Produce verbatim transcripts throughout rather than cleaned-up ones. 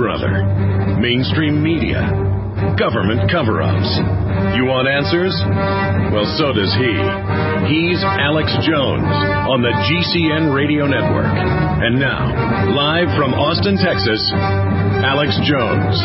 brother. Mainstream media. Government cover-ups. You want answers? Well, so does he. He's Alex Jones on the G C N Radio Network. And now, live from Austin, Texas, Alex Jones.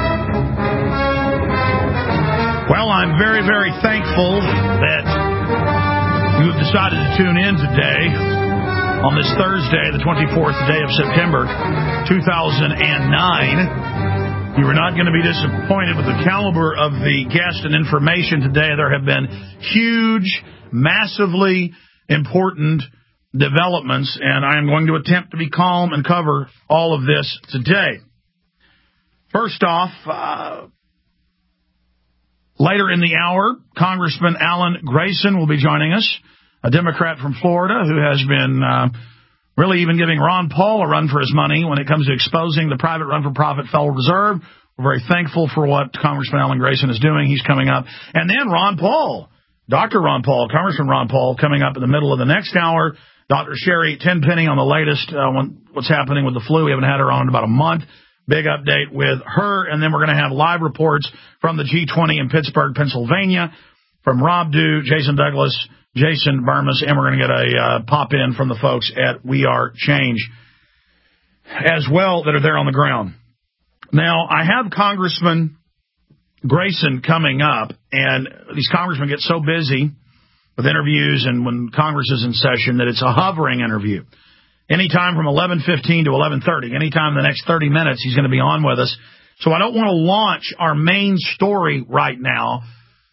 Well, I'm very, very thankful that you have decided to tune in today on this Thursday, the twenty-fourth day of September, two thousand nine. You are not going to be disappointed with the caliber of the guest and information today. There have been huge, massively important developments, and I am going to attempt to be calm and cover all of this today. First off, uh, later in the hour, Congressman Alan Grayson will be joining us, a Democrat from Florida who has been uh, really even giving Ron Paul a run for his money when it comes to exposing the private run-for-profit Federal Reserve. We're very thankful for what Congressman Alan Grayson is doing. He's coming up. And then Ron Paul, Doctor Ron Paul, Congressman Ron Paul, coming up in the middle of the next hour. Doctor Sherry Tenpenny on the latest, uh, what's happening with the flu. We haven't had her on in about a month. Big update with her. And then we're going to have live reports from the G twenty in Pittsburgh, Pennsylvania, from Rob Dew, Jason Douglas, Jason Burmis, and we're going to get a uh, pop-in from the folks at We Are Change as well that are there on the ground. Now, I have Congressman Grayson coming up, and these congressmen get so busy with interviews and when Congress is in session that it's a hovering interview. Anytime from eleven fifteen to eleven thirty, anytime in the next thirty minutes, he's going to be on with us. So I don't want to launch our main story right now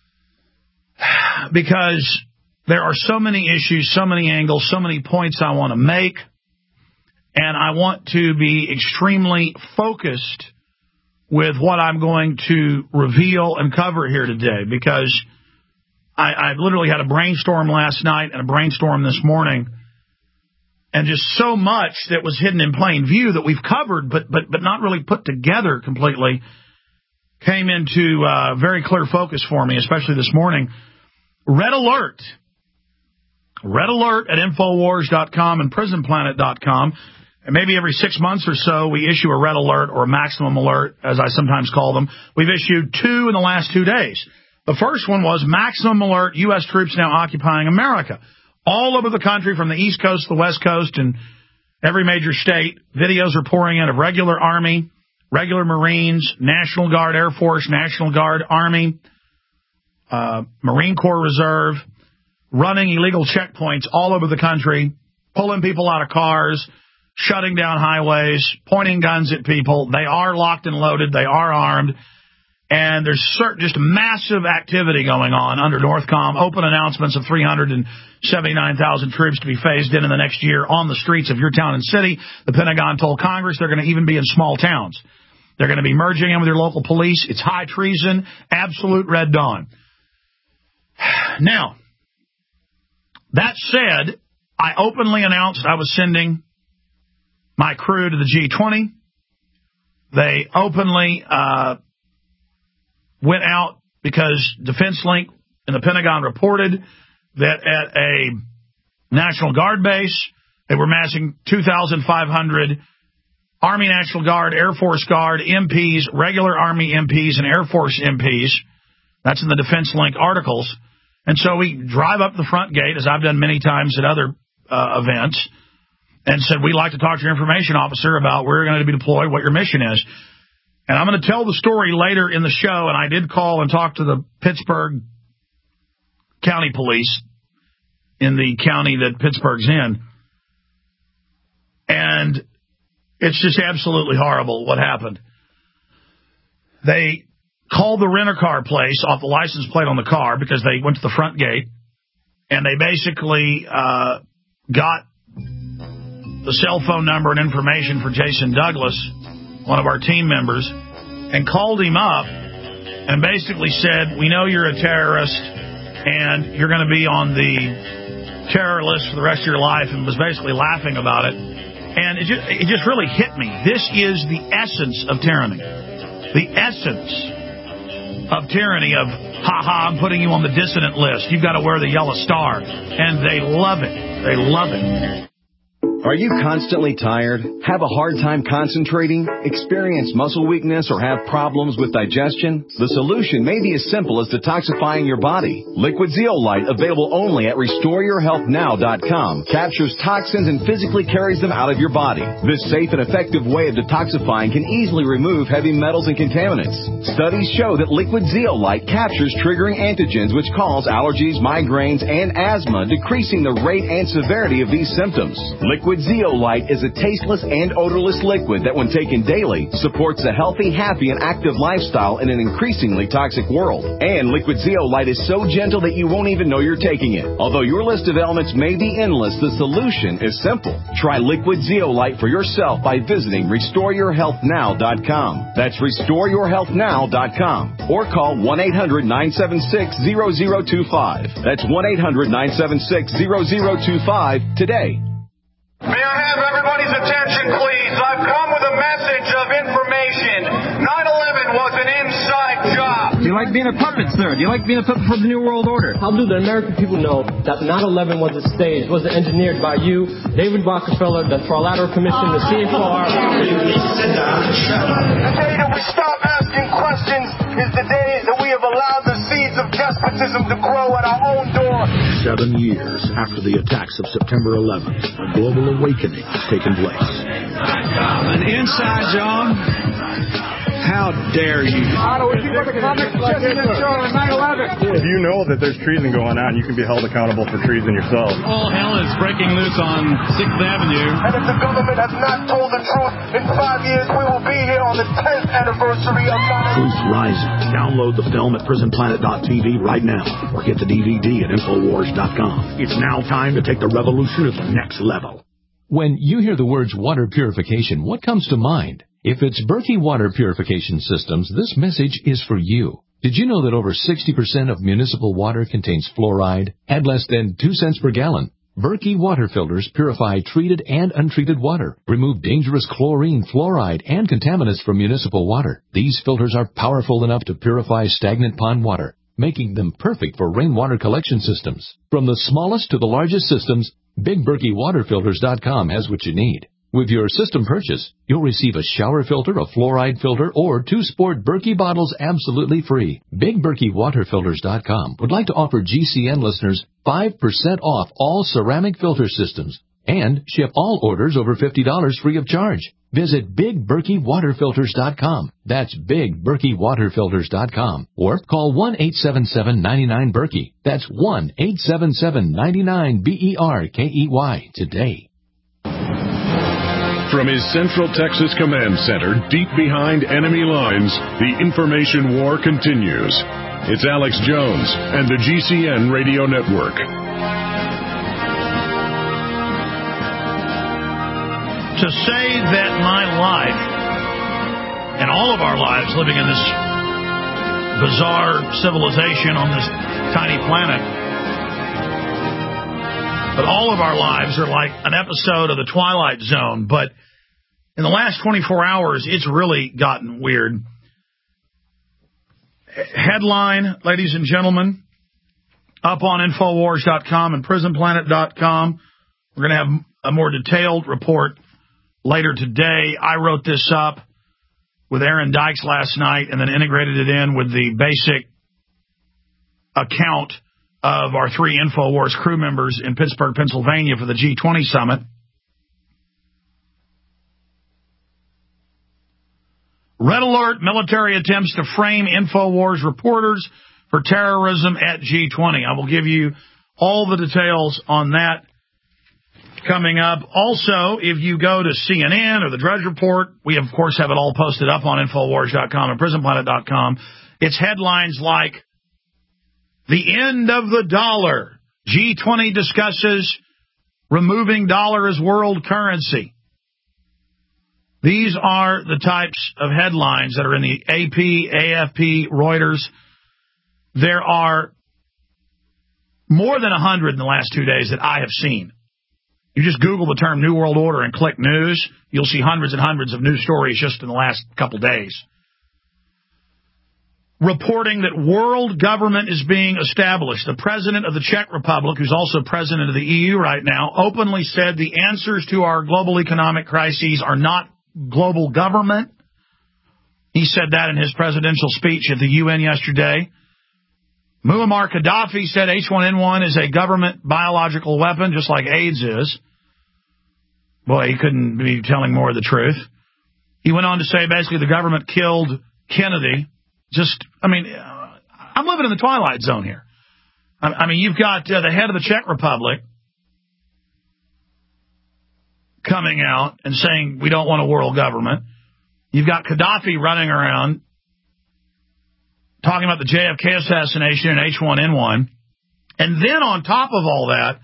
because there are so many issues, so many angles, so many points I want to make, and I want to be extremely focused with what I'm going to reveal and cover here today, because I, I literally had a brainstorm last night and a brainstorm this morning, and just so much that was hidden in plain view that we've covered but but but not really put together completely came into uh, very clear focus for me, especially this morning. Red Alert. Red Alert at Infowars dot com and Prison Planet dot com. And maybe every six months or so, we issue a Red Alert or a Maximum Alert, as I sometimes call them. We've issued two in the last two days. The first one was Maximum Alert, U S troops now occupying America. All over the country, from the East Coast to the West Coast and every major state, videos are pouring in of regular Army, regular Marines, National Guard, Air Force, National Guard, Army, uh, Marine Corps Reserve, running illegal checkpoints all over the country, pulling people out of cars, shutting down highways, pointing guns at people. They are locked and loaded. They are armed. And there's certain, just massive activity going on under NORTHCOM. Open announcements of three hundred seventy-nine thousand troops to be phased in in the next year on the streets of your town and city. The Pentagon told Congress they're going to even be in small towns. They're going to be merging in with your local police. It's high treason, absolute red dawn. Now, that said, I openly announced I was sending my crew to the G twenty. They openly uh, went out because Defense Link in the Pentagon reported that at a National Guard base, they were massing two thousand five hundred Army National Guard, Air Force Guard, M Ps, regular Army M Ps, and Air Force M Ps. That's in the Defense Link articles. And so we drive up the front gate, as I've done many times at other uh, events, and said, we'd like to talk to your information officer about where you're going to be deployed, what your mission is. And I'm going to tell the story later in the show, and I did call and talk to the Pittsburgh County Police in the county that Pittsburgh's in. And it's just absolutely horrible what happened. They called the rent-a-car place off the license plate on the car because they went to the front gate, and they basically uh, got the cell phone number and information for Jason Douglas, one of our team members, and called him up and basically said, we know you're a terrorist and you're going to be on the terror list for the rest of your life, and was basically laughing about it. And it just, it just really hit me. This is the essence of tyranny. The essence of tyranny of, ha-ha, I'm putting you on the dissident list. You've got to wear the yellow star. And they love it. They love it. Are you constantly tired? Have a hard time concentrating? Experience muscle weakness or have problems with digestion? The solution may be as simple as detoxifying your body. Liquid Zeolite, available only at restore your health now dot com, captures toxins and physically carries them out of your body. This safe and effective way of detoxifying can easily remove heavy metals and contaminants. Studies show that Liquid Zeolite captures triggering antigens which cause allergies, migraines, and asthma, decreasing the rate and severity of these symptoms. Liquid Zeolite is a tasteless and odorless liquid that, when taken daily, supports a healthy, happy, and active lifestyle in an increasingly toxic world. And Liquid Zeolite is so gentle that you won't even know you're taking it. Although your list of ailments may be endless, the solution is simple. Try Liquid Zeolite for yourself by visiting restore your health now dot com. That's restore your health now dot com. Or call one eight hundred nine seven six zero zero two five. That's one eight hundred nine seven six zero zero two five today. May I have everybody's attention, please? I've come with a message of information. nine eleven was an inside job. Do you like being a puppet, sir? Do you like being a puppet for the New World Order? How do the American people know that nine eleven was a stage, was engineered by you, David Rockefeller, the Trilateral Commission, the C F R? The day that we stop asking questions is the day that we have allowed the seeds of despotism to grow at our own door. Seven years after the attacks of September eleventh, a global awakening has taken place. An inside job? How dare you? If you know that there's treason going on, you can be held accountable for treason yourself. All hell is breaking loose on sixth Avenue. And if the government has not told the truth, in five years we will be here on the tenth anniversary of nine eleven. Truth Rising. Download the film at prison planet dot t v right now, or get the D V D at infowars dot com. It's now time to take the revolution to the next level. When you hear the words water purification, what comes to mind? If it's Berkey Water Purification Systems, this message is for you. Did you know that over sixty percent of municipal water contains fluoride at less than two cents per gallon? Berkey water filters purify treated and untreated water, remove dangerous chlorine, fluoride, and contaminants from municipal water. These filters are powerful enough to purify stagnant pond water, making them perfect for rainwater collection systems. From the smallest to the largest systems, Big Berkey Water Filters dot com has what you need. With your system purchase, you'll receive a shower filter, a fluoride filter, or two sport Berkey bottles absolutely free. Big Berkey Water Filters dot com would like to offer G C N listeners five percent off all ceramic filter systems and ship all orders over fifty dollars free of charge. Visit Big Berkey Water Filters dot com. That's Big Berkey Water Filters dot com. Or call one eight seven seven, nine nine, Berkey. That's one eight seven seven, nine nine, B E R K E Y today. From his Central Texas Command Center, deep behind enemy lines, the information war continues. It's Alex Jones and the G C N Radio Network. To say that my life, and all of our lives living in this bizarre civilization on this tiny planet, but all of our lives are like an episode of The Twilight Zone. But in the last twenty-four hours, it's really gotten weird. Headline, ladies and gentlemen, up on infowars dot com and prison planet dot com. We're going to have a more detailed report later today. I wrote this up with Aaron Dykes last night and then integrated it in with the basic account of our three InfoWars crew members in Pittsburgh, Pennsylvania for the G twenty summit. Red alert, military attempts to frame InfoWars reporters for terrorism at G twenty. I will give you all the details on that coming up. Also, if you go to C N N or the Drudge Report, we, of course, have it all posted up on infowars dot com and prison planet dot com. It's headlines like, the end of the dollar. G twenty discusses removing dollar as world currency. These are the types of headlines that are in the A P, A F P, Reuters. There are more than one hundred in the last two days that I have seen. You just Google the term New World Order and click news. You'll see hundreds and hundreds of news stories just in the last couple days. reporting that world government is being established. The president of the Czech Republic, who's also president of the E U right now, openly said the answers to our global economic crises are not global government. He said that in his presidential speech at the U N yesterday. Muammar Gaddafi said H one N one is a government biological weapon, just like AIDS is. Boy, he couldn't be telling more of the truth. He went on to say basically the government killed Kennedy. Just, I mean, uh, I'm living in the twilight zone here. I, I mean, you've got uh, the head of the Czech Republic coming out and saying we don't want a world government. You've got Gaddafi running around talking about the J F K assassination and H one N one. And then on top of all that,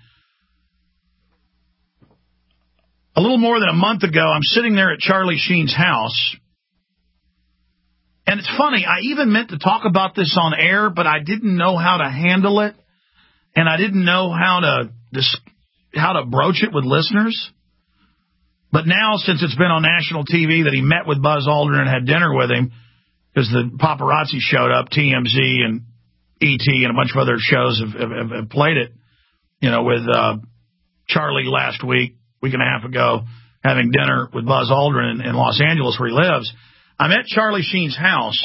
a little more than a month ago, I'm sitting there at Charlie Sheen's house. And it's funny, I even meant to talk about this on air, but I didn't know how to handle it. And I didn't know how to how to broach it with listeners. But now, since it's been on national T V that he met with Buzz Aldrin and had dinner with him, because the paparazzi showed up, T M Z and E T and a bunch of other shows have, have, have played it, you know, with uh, Charlie last week, week and a half ago, having dinner with Buzz Aldrin in, in Los Angeles where he lives. I'm at Charlie Sheen's house.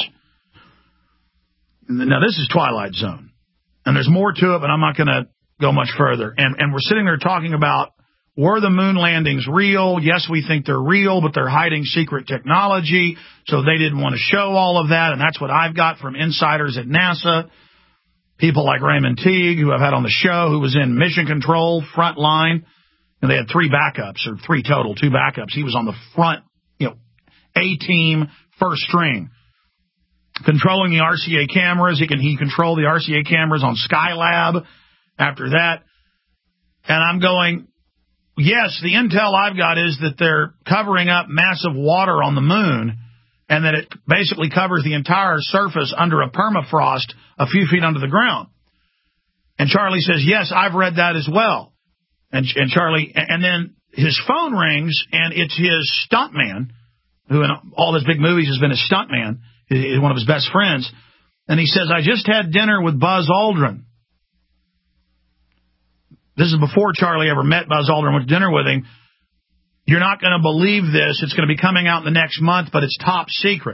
Now, this is Twilight Zone, and there's more to it, but I'm not going to go much further. And, and we're sitting there talking about, were the moon landings real? Yes, we think they're real, but they're hiding secret technology, so they didn't want to show all of that, and that's what I've got from insiders at NASA, people like Raymond Teague, who I've had on the show, who was in mission control, front line, and they had three backups, or three total, two backups. He was on the front, you know, A-team, first string, controlling the R C A cameras. He can he controlled the R C A cameras on Skylab after that. And I'm going, yes, the intel I've got is that they're covering up massive water on the moon and that it basically covers the entire surface under a permafrost a few feet under the ground. And Charlie says, yes, I've read that as well. And, and Charlie, and then his phone rings, and it's his stuntman, who in all his big movies has been a stuntman, is one of his best friends. And he says, I just had dinner with Buzz Aldrin. This is before Charlie ever met Buzz Aldrin, went to dinner with him. You're not going to believe this. It's going to be coming out in the next month, but it's top secret.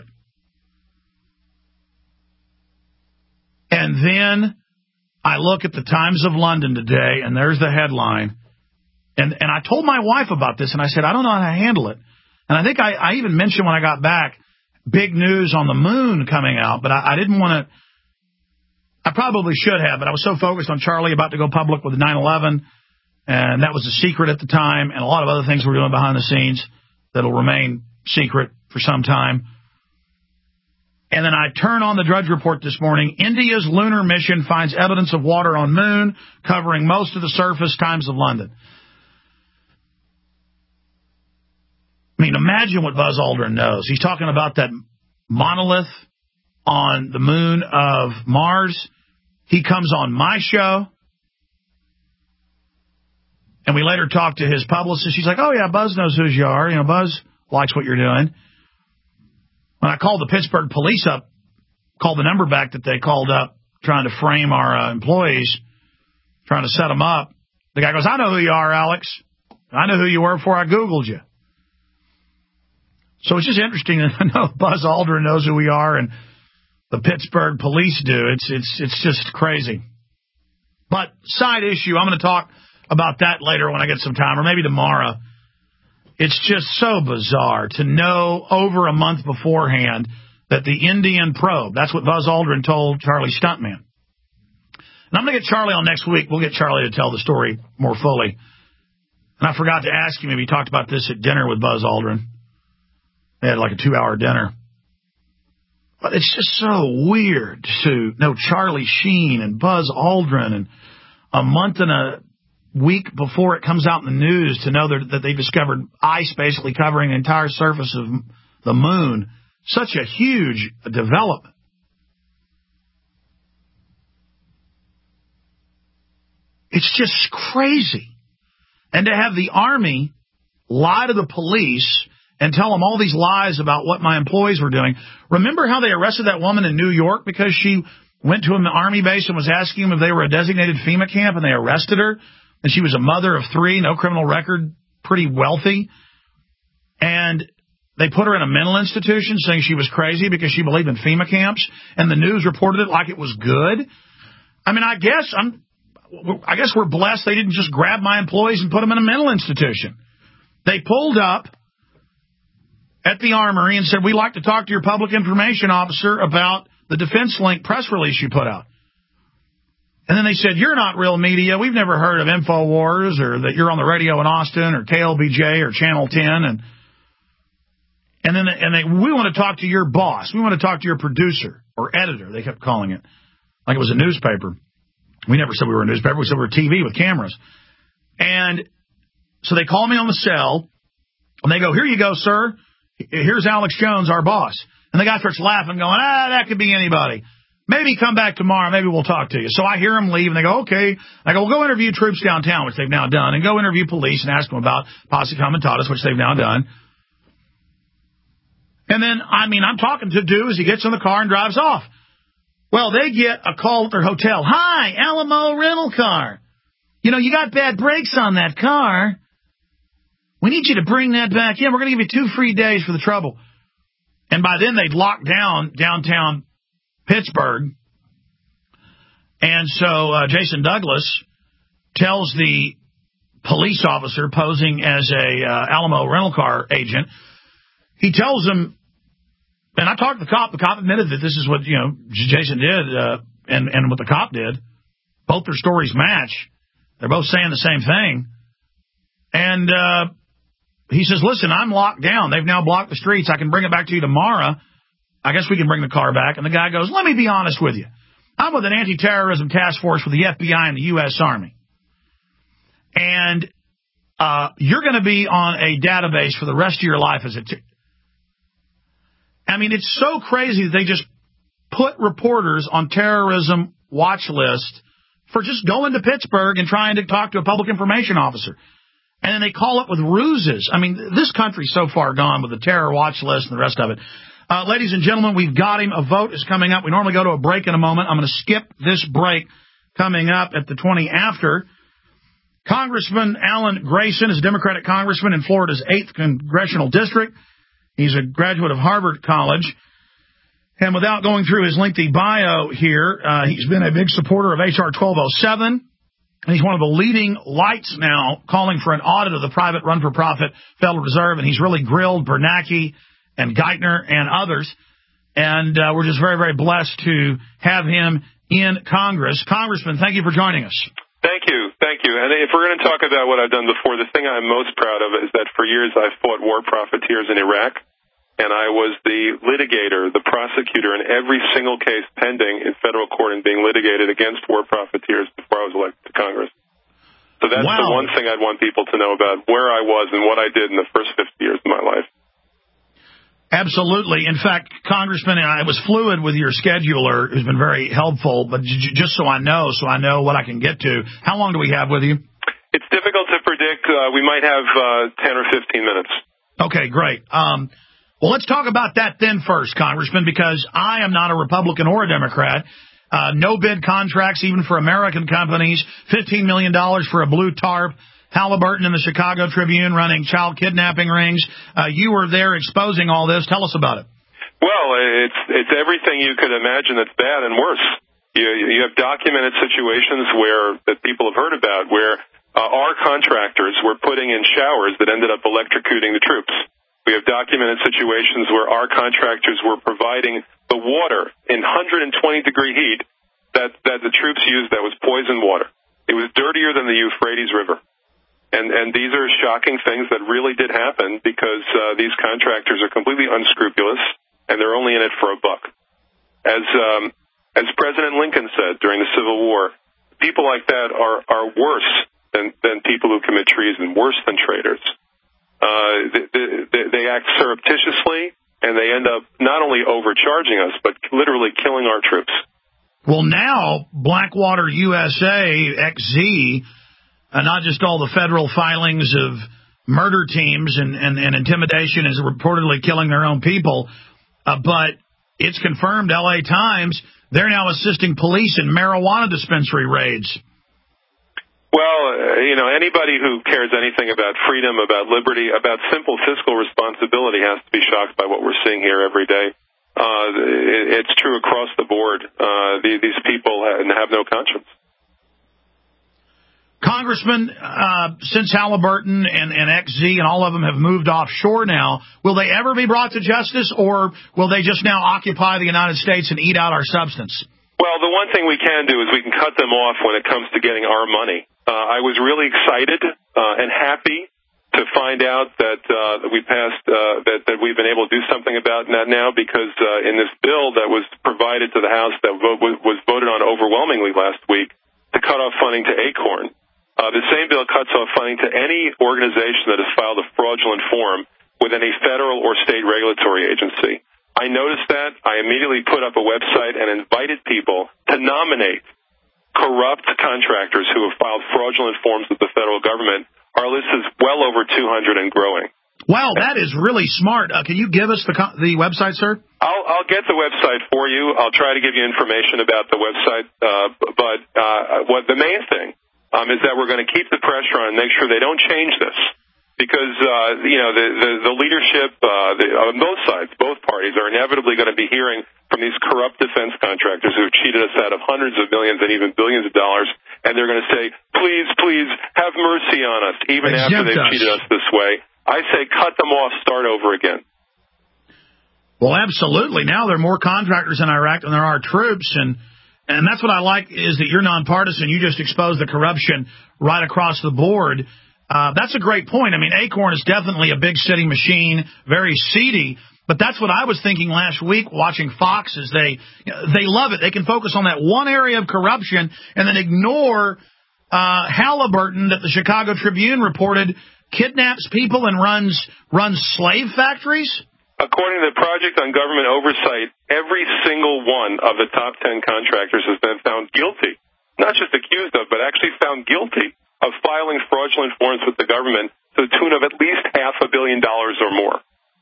And then I look at the Times of London today, and there's the headline. And, and I told my wife about this, and I said, I don't know how to handle it. And I think I, I even mentioned when I got back, big news on the moon coming out, but I, I didn't want to, I probably should have, but I was so focused on Charlie about to go public with nine eleven, and that was a secret at the time, and a lot of other things we're doing behind the scenes that'll remain secret for some time. And then I turn on the Drudge Report this morning. India's lunar mission finds evidence of water on moon, covering most of the surface, Times of London. I mean, imagine what Buzz Aldrin knows. He's talking about that monolith on the moon of Mars. He comes on my show, and we later talked to his publicist. She's like, oh, yeah, Buzz knows who you are. You know, Buzz likes what you're doing. When I called the Pittsburgh police up, called the number back that they called up, trying to frame our uh, employees, trying to set them up, the guy goes, I know who you are, Alex. I know who you were before I Googled you. So it's just interesting to know Buzz Aldrin knows who we are and the Pittsburgh police do. It's it's it's just crazy. But side issue, I'm going to talk about that later when I get some time, or maybe tomorrow. It's just so bizarre to know over a month beforehand that the Indian probe, that's what Buzz Aldrin told Charlie Stuntman. And I'm going to get Charlie on next week. We'll get Charlie to tell the story more fully. And I forgot to ask him if he talked about this at dinner with Buzz Aldrin. They had like a two-hour dinner. But it's just so weird to know Charlie Sheen and Buzz Aldrin, and a month and a week before it comes out in the news to know that, that they discovered ice basically covering the entire surface of the moon. Such a huge development. It's just crazy. And to have the Army lie to the police and tell them all these lies about what my employees were doing. Remember how they arrested that woman in New York because she went to an Army base and was asking them if they were a designated FEMA camp, and they arrested her? And she was a mother of three, no criminal record, pretty wealthy. And they put her in a mental institution saying she was crazy because she believed in FEMA camps, and the news reported it like it was good. I mean, I guess I'm, I guess we're blessed they didn't just grab my employees and put them in a mental institution. They pulled up at the Armory and said, we'd like to talk to your public information officer about the Defense Link press release you put out. And then they said, you're not real media. We've never heard of InfoWars, or that you're on the radio in Austin, or K L B J, or Channel ten. And and then and they, we want to talk to your boss. We want to talk to your producer or editor. They kept calling it like it was a newspaper. We never said we were a newspaper. We said we were T V with cameras. And so they call me on the cell, and they go, here you go, sir. Here's Alex Jones, our boss. And the guy starts laughing, going, ah, that could be anybody. Maybe come back tomorrow. Maybe we'll talk to you. So I hear them leave, and they go, okay. I go, well, go interview troops downtown, which they've now done, and go interview police and ask them about Posse Comitatus, which they've now done. And then, I mean, I'm talking to dude as he gets in the car and drives off. Well, they get a call at their hotel. Hi, Alamo Rental Car. You know, you got bad brakes on that car. We need you to bring that back in. We're going to give you two free days for the trouble. And by then, they'd locked down downtown Pittsburgh. And so uh, Jason Douglas tells the police officer posing as a uh, Alamo rental car agent, he tells him, and I talked to the cop, the cop admitted that this is what, you know, Jason did uh, and, and what the cop did. Both their stories match. They're both saying the same thing. And uh, he says, listen, I'm locked down. They've now blocked the streets. I can bring it back to you tomorrow. I guess we can bring the car back. And the guy goes, let me be honest with you. I'm with an anti-terrorism task force with the F B I and the U S Army. And uh, you're going to be on a database for the rest of your life as a... T- I mean, it's so crazy that they just put reporters on terrorism watch list for just going to Pittsburgh and trying to talk to a public information officer. And then they call up with ruses. I mean, this country's so far gone with the terror watch list and the rest of it. Uh, ladies and gentlemen, we've got him. A vote is coming up. We normally go to a break in a moment. I'm going to skip this break coming up at the twenty after. Congressman Alan Grayson is a Democratic congressman in Florida's eighth Congressional District. He's a graduate of Harvard College. And without going through his lengthy bio here, uh, he's been a big supporter of H R twelve oh seven. And he's one of the leading lights now calling for an audit of the private run-for-profit Federal Reserve. And he's really grilled Bernanke and Geithner and others. And uh, we're just very, very blessed to have him in Congress. Congressman, thank you for joining us. Thank you. Thank you. And if we're going to talk about what I've done before, the thing I'm most proud of is that for years I've fought war profiteers in Iraq. And I was the litigator, the prosecutor in every single case pending in federal court and being litigated against war profiteers before I was elected to Congress. So that's wow. the one thing I'd want people to know about where I was and what I did in the first fifty years of my life. Absolutely. In fact, Congressman, I was fluid with your scheduler, who's been very helpful, but j- just so I know, so I know what I can get to. How long do we have with you? It's difficult to predict. Uh, we might have uh, ten or fifteen minutes. Okay, great. Um, well, let's talk about that then first, Congressman, because I am not a Republican or a Democrat. Uh, no bid contracts, even for American companies, fifteen million dollars for a blue tarp. Halliburton in the Chicago Tribune running child kidnapping rings. Uh, you were there exposing all this. Tell us about it. Well, it's it's everything you could imagine that's bad and worse. You, you have documented situations where that people have heard about where uh, our contractors were putting in showers that ended up electrocuting the troops. We have documented situations where our contractors were providing the water in one hundred twenty degree heat that, that the troops used that was poisoned water. It was dirtier than the Euphrates River. And, and these are shocking things that really did happen because uh, these contractors are completely unscrupulous and they're only in it for a buck. As um, as President Lincoln said during the Civil War, people like that are, are worse than, than people who commit treason, worse than traitors. Uh, they, they, they act surreptitiously, and they end up not only overcharging us, but literally killing our troops. Well, now, Blackwater U S A, X Z, uh, not just all the federal filings of murder teams and, and, and intimidation is reportedly killing their own people. Uh, but it's confirmed, L A Times, they're now assisting police in marijuana dispensary raids. Well, uh, you know, anybody who cares anything about freedom, about liberty, about simple fiscal responsibility has to be shocked by what we're seeing here every day. Uh, it, it's true across the board. Uh, the, these people have, have no conscience. Congressman, uh, since Halliburton and, and X Z and all of them have moved offshore now, will they ever be brought to justice, or will they just now occupy the United States and eat out our substance? Well, the one thing we can do is we can cut them off when it comes to getting our money. Uh, I was really excited uh, and happy to find out that uh, that we passed uh, that that we've been able to do something about that now, because uh, in this bill that was provided to the House that vo- was voted on overwhelmingly last week to cut off funding to Acorn, uh, the same bill cuts off funding to any organization that has filed a fraudulent form with any federal or state regulatory agency. I noticed that. I immediately put up a website and invited people to nominate corrupt contractors who have filed fraudulent forms with the federal government. Our list is well over two hundred and growing. Wow, that is really smart. Uh, can you give us the co- the website, sir? I'll, I'll get the website for you. I'll try to give you information about the website. Uh, but uh, what the main thing um, is that we're going to keep the pressure on and make sure they don't change this. Because, uh, you know, the, the, the leadership uh, the, on both sides, both parties, are inevitably going to be hearing from these corrupt defense contractors who have cheated us out of hundreds of millions and even billions of dollars, and they're going to say, please, please, have mercy on us, even Exempt after they've us. cheated us this way. I say cut them off, start over again. Well, absolutely. Now there are more contractors in Iraq than there are troops, and and that's what I like, is that you're nonpartisan. You just expose the corruption right across the board. Uh, that's a great point. I mean, Acorn is definitely a big city machine, very seedy. But that's what I was thinking last week watching Fox, is they they love it. They can focus on that one area of corruption and then ignore uh, Halliburton, that the Chicago Tribune reported kidnaps people and runs runs slave factories. According to the Project on Government Oversight, every single one of the top ten contractors has been found guilty. Not just accused of, but actually found guilty of filing fraudulent forms with the government to the tune of at least half a billion dollars or more.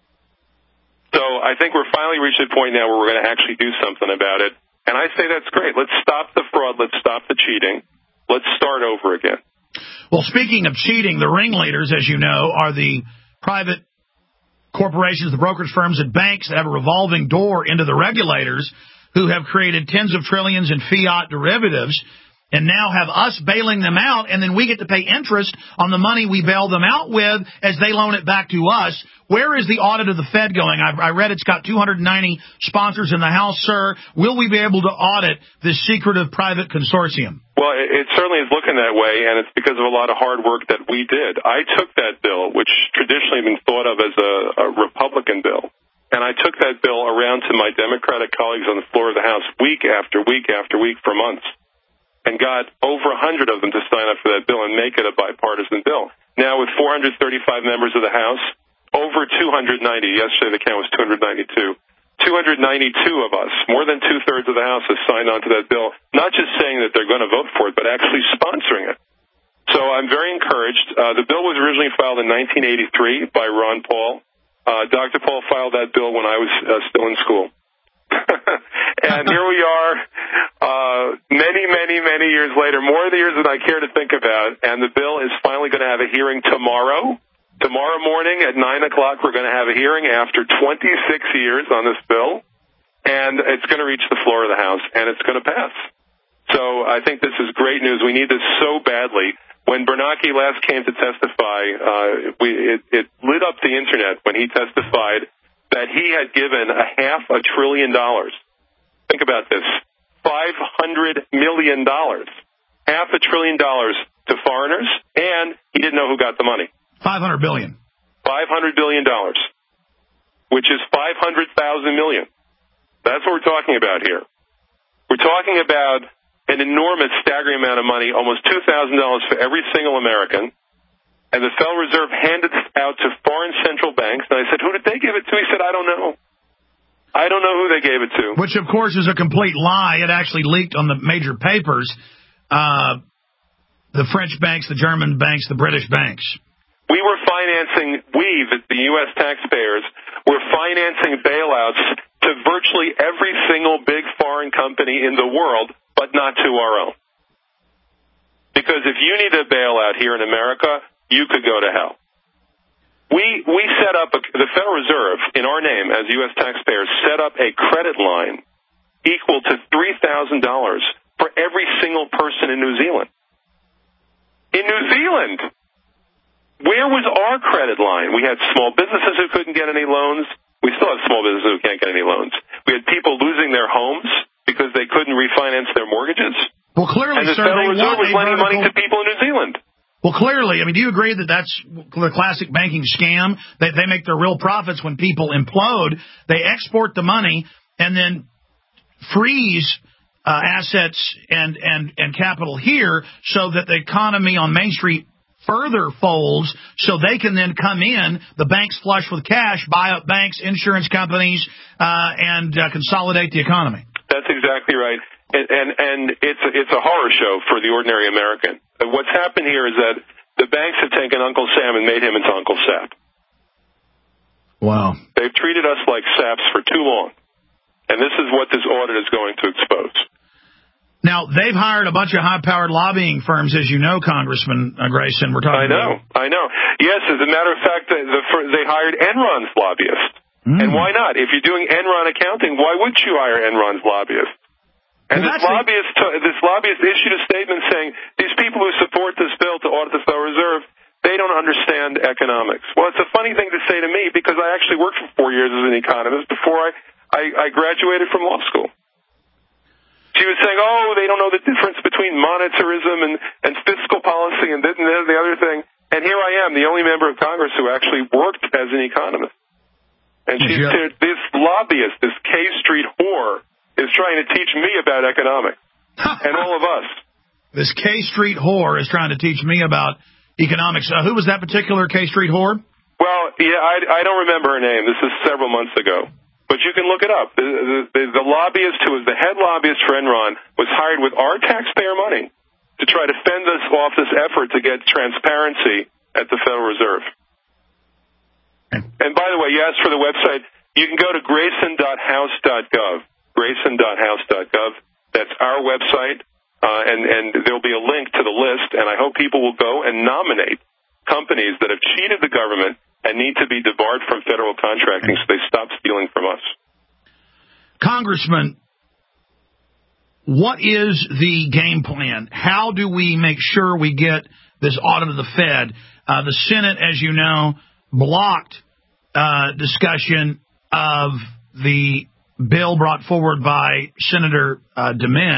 So I think we're finally reached a point now where we're going to actually do something about it. And I say that's great. Let's stop the fraud. Let's stop the cheating. Let's start over again. Well, speaking of cheating, the ringleaders, as you know, are the private corporations, the brokerage firms and banks that have a revolving door into the regulators, who have created tens of trillions in fiat derivatives, and now have us bailing them out, and then we get to pay interest on the money we bail them out with as they loan it back to us. Where is the audit of the Fed going? I, I read it's got two hundred ninety sponsors in the House, sir. Will we be able to audit this secretive private consortium? Well, it, it certainly is looking that way, and it's because of a lot of hard work that we did. I took that bill, which traditionally been thought of as a, a Republican bill, and I took that bill around to my Democratic colleagues on the floor of the House week after week after week for months, and got over one hundred of them to sign up for that bill and make it a bipartisan bill. Now, with four hundred thirty-five members of the House, over two hundred ninety, yesterday the count was two hundred ninety-two, two hundred ninety-two of us, more than two-thirds of the House, has signed on to that bill, not just saying that they're going to vote for it, but actually sponsoring it. So I'm very encouraged. Uh, the bill was originally filed in nineteen eighty-three by Ron Paul. Uh, Doctor Paul filed that bill when I was uh, still in school. And here we are, uh, many, many, many years later, more of the years than I care to think about, and the bill is finally going to have a hearing tomorrow. Tomorrow morning at nine o'clock, we're going to have a hearing after twenty-six years on this bill, and it's going to reach the floor of the House, and it's going to pass. So I think this is great news. We need this so badly. When Bernanke last came to testify, uh, we, it, it lit up the Internet when he testified that he had given a half a trillion dollars. Think about this. five hundred million dollars. Half a trillion dollars to foreigners, and he didn't know who got the money. five hundred billion dollars. five hundred billion dollars, which is five hundred thousand million dollars. That's what we're talking about here. We're talking about an enormous, staggering amount of money, almost two thousand dollars for every single American. And the Federal Reserve handed it out to foreign central banks. And I said, who did they give it to? He said, I don't know. I don't know who they gave it to. Which, of course, is a complete lie. It actually leaked on the major papers. Uh, the French banks, the German banks, the British banks. We were financing, we, the, the U S taxpayers, we're financing bailouts to virtually every single big foreign company in the world, but not to our own. Because if you need a bailout here in America, you could go to hell. We we set up, a, the Federal Reserve, in our name as U S taxpayers, set up a credit line equal to three thousand dollars for every single person in New Zealand. In New Zealand, where was our credit line? We had small businesses who couldn't get any loans. We still have small businesses who can't get any loans. We had people losing their homes because they couldn't refinance their mortgages. Well, clearly, and the sir, Federal Reserve was lending vertical... money to people in New Zealand. Well, clearly, I mean, do you agree that that's the classic banking scam? They, they make their real profits when people implode. They export the money and then freeze uh, assets and, and, and capital here so that the economy on Main Street further folds so they can then come in, the banks flush with cash, buy up banks, insurance companies, uh, and uh, consolidate the economy. That's exactly right. And, and, and it's, a, it's a horror show for the ordinary American. What's happened here is that the banks have taken Uncle Sam and made him into Uncle Sap. Wow. They've treated us like saps for too long. And this is what this audit is going to expose. Now, they've hired a bunch of high-powered lobbying firms, as you know, Congressman uh, Grayson. We're talking I know, about. I know. Yes, as a matter of fact, the, the, they hired Enron's lobbyist. Mm. And why not? If you're doing Enron accounting, why would you hire Enron's lobbyist? And well, this lobbyist, the... this lobbyist issued a statement saying these people who support this bill to audit the Federal Reserve, they don't understand economics. Well, it's a funny thing to say to me because I actually worked for four years as an economist before I, I, I graduated from law school. She was saying, oh, they don't know the difference between monetarism and, and fiscal policy and this and the other thing. And here I am, the only member of Congress who actually worked as an economist. And she's yeah. this lobbyist, this K Street whore, is trying to teach me about economics, and all of us. This K Street whore is trying to teach me about economics. Uh, who was that particular K Street whore? Well, yeah, I, I don't remember her name. This is several months ago. But you can look it up. The, the, the lobbyist who was the head lobbyist for Enron was hired with our taxpayer money to try to fend us off this effort to get transparency at the Federal Reserve. And by the way, you asked for the website. You can go to grayson dot house dot gov. grayson dot house dot gov. That's our website, uh, and, and there'll be a link to the list, and I hope people will go and nominate companies that have cheated the government and need to be debarred from federal contracting so they stop stealing from us. Congressman, what is the game plan? How do we make sure we get this audit of the Fed? Uh, the Senate, as you know, blocked uh, discussion of the bill brought forward by Senator uh, DeMint.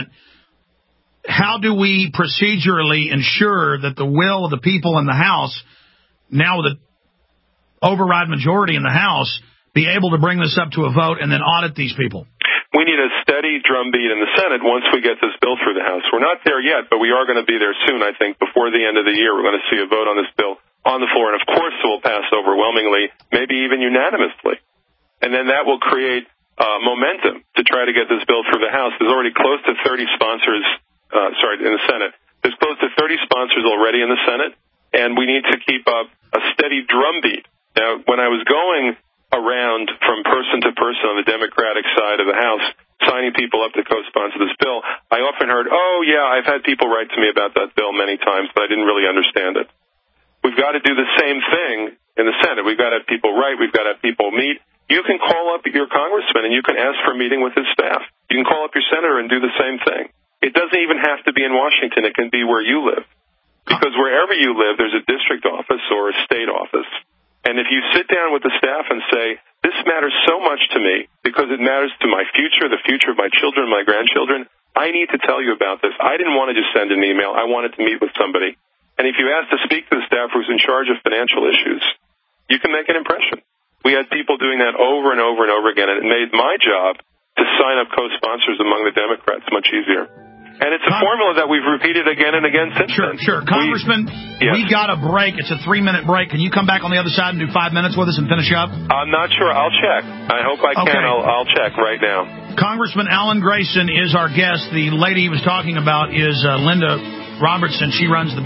How do we procedurally ensure that the will of the people in the House, now with an override majority in the House, be able to bring this up to a vote and then audit these people? We need a steady drumbeat in the Senate once we get this bill through the House. We're not there yet, but we are going to be there soon, I think. Before the end of the year, we're going to see a vote on this bill on the floor, and of course it will pass overwhelmingly, maybe even unanimously. And then that will create uh, momentum to try to get this bill through the House. There's already close to thirty sponsors, uh, sorry, in the Senate. There's close to thirty sponsors already in the Senate, and we need to keep up a steady drumbeat. Now, when I was going around from person to person on the Democratic side of the House, signing people up to co-sponsor this bill, I often heard, oh, yeah, I've had people write to me about that bill many times, but I didn't really understand it. We've got to do the same thing in the Senate. We've got to have people write. We've got to have people meet. You can call up your congressman and you can ask for a meeting with his staff. You can call up your senator and do the same thing. It doesn't even have to be in Washington. It can be where you live. Because wherever you live, there's a district office or a state office. And if you sit down with the staff and say, this matters so much to me because it matters to my future, the future of my children, my grandchildren, I need to tell you about this. I didn't want to just send an email. I wanted to meet with somebody. And if you ask to speak to the staff who's in charge of financial issues, you can make an impression. We had people doing that over and over and over again, and it made my job to sign up co-sponsors among the Democrats much easier. And it's a Con- formula that we've repeated again and again since sure, then. Sure, Congressman, we, yes. we got a break. It's a three-minute break. Can you come back on the other side and do five minutes with us and finish up? I'm not sure. I'll check. I hope I can. Okay. I'll, I'll check right now. Congressman Alan Grayson is our guest. The lady he was talking about is uh, Linda Robertson. She runs the big